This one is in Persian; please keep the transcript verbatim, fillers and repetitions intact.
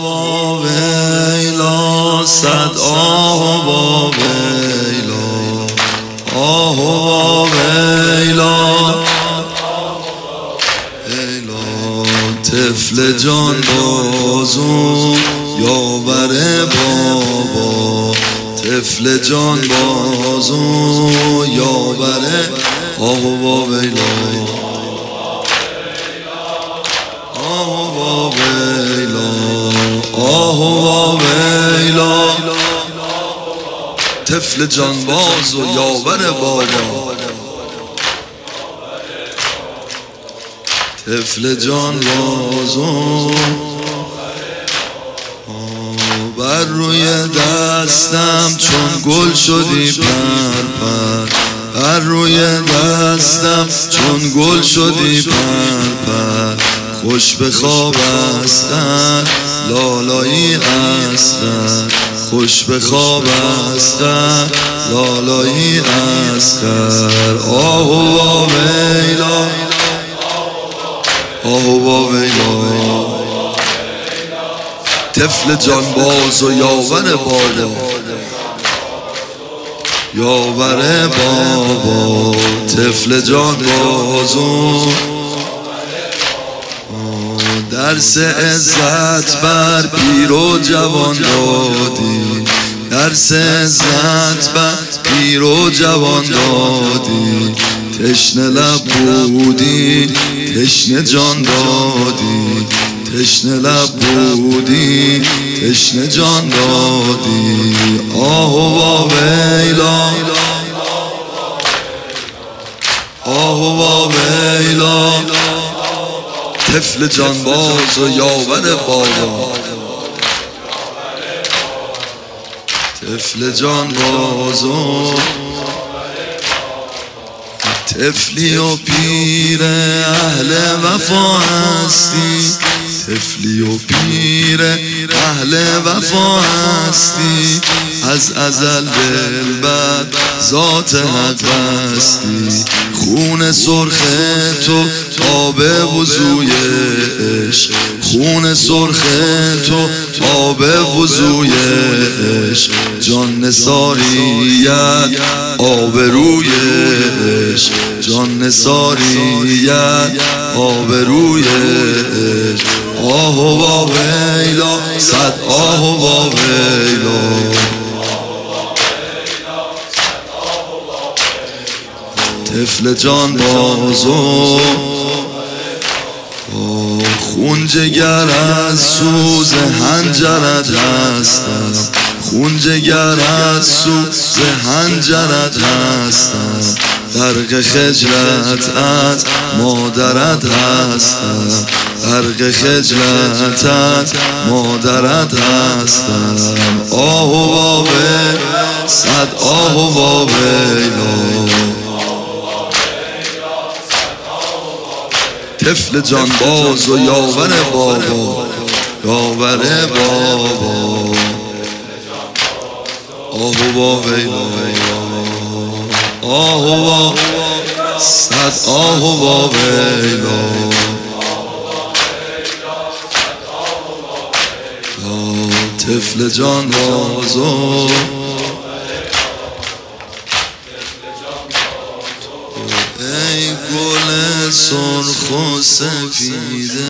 و ویلا، صد آه و ویلا، آه و ویلا، ویلا. طفل جان بازو یاور بابا، طفل جان بازو یاور آه و ویلا، آه و ویلا، آه و ویلا. طفل جان باز و یاور بابا، طفل جان باز و بر روی دستم چون گل شدی پر پر، بر روی دستم چون گل شدی پر پر. خوش به خواب استن لالایی استن، خوش به خواب استن لالایی استن. آه و ویلا، آه و ویلا. طفل جان باز و یاور بابا، یاور بابا. طفل جان باز و درس عزت بر پیر و جوان دادی، درس عزت بر پیر و جوان دادی. تشنه لب بودی تشنه جان دادی، تشنه لب بودی تشنه جان دادی. آه و ویلا، آه و ویلا. طفل جان باز و یاور بابا، طفل جان باز و طفلی و پیر اهل وفا هستی، طفلی و پیر اهل وفا هستی. از ازل دلبر ذات حق بستی، خون سرخ تو آب وضوی عشق، خون سرخ تو آب وضوی عشق. جان نثاریت آبروی عشق، جان نثاریت آبروی عشق. آه و ویلا، صد آه و ویلا. طفل جان بازو خون جگر از سوز هنجرت هستم، خون جگر از سوز هنجرت هستم. غرق خجلت از مادرت هستم، غرق خجلت از مادرت هستم. آه و ویلا، صد آه و ویلا. طفل جان باز و یاور بابا، یاور بابا. آه و ویلا، آه و صد آه و ویلا. طفل جان باز و ای گل سرخ و سفید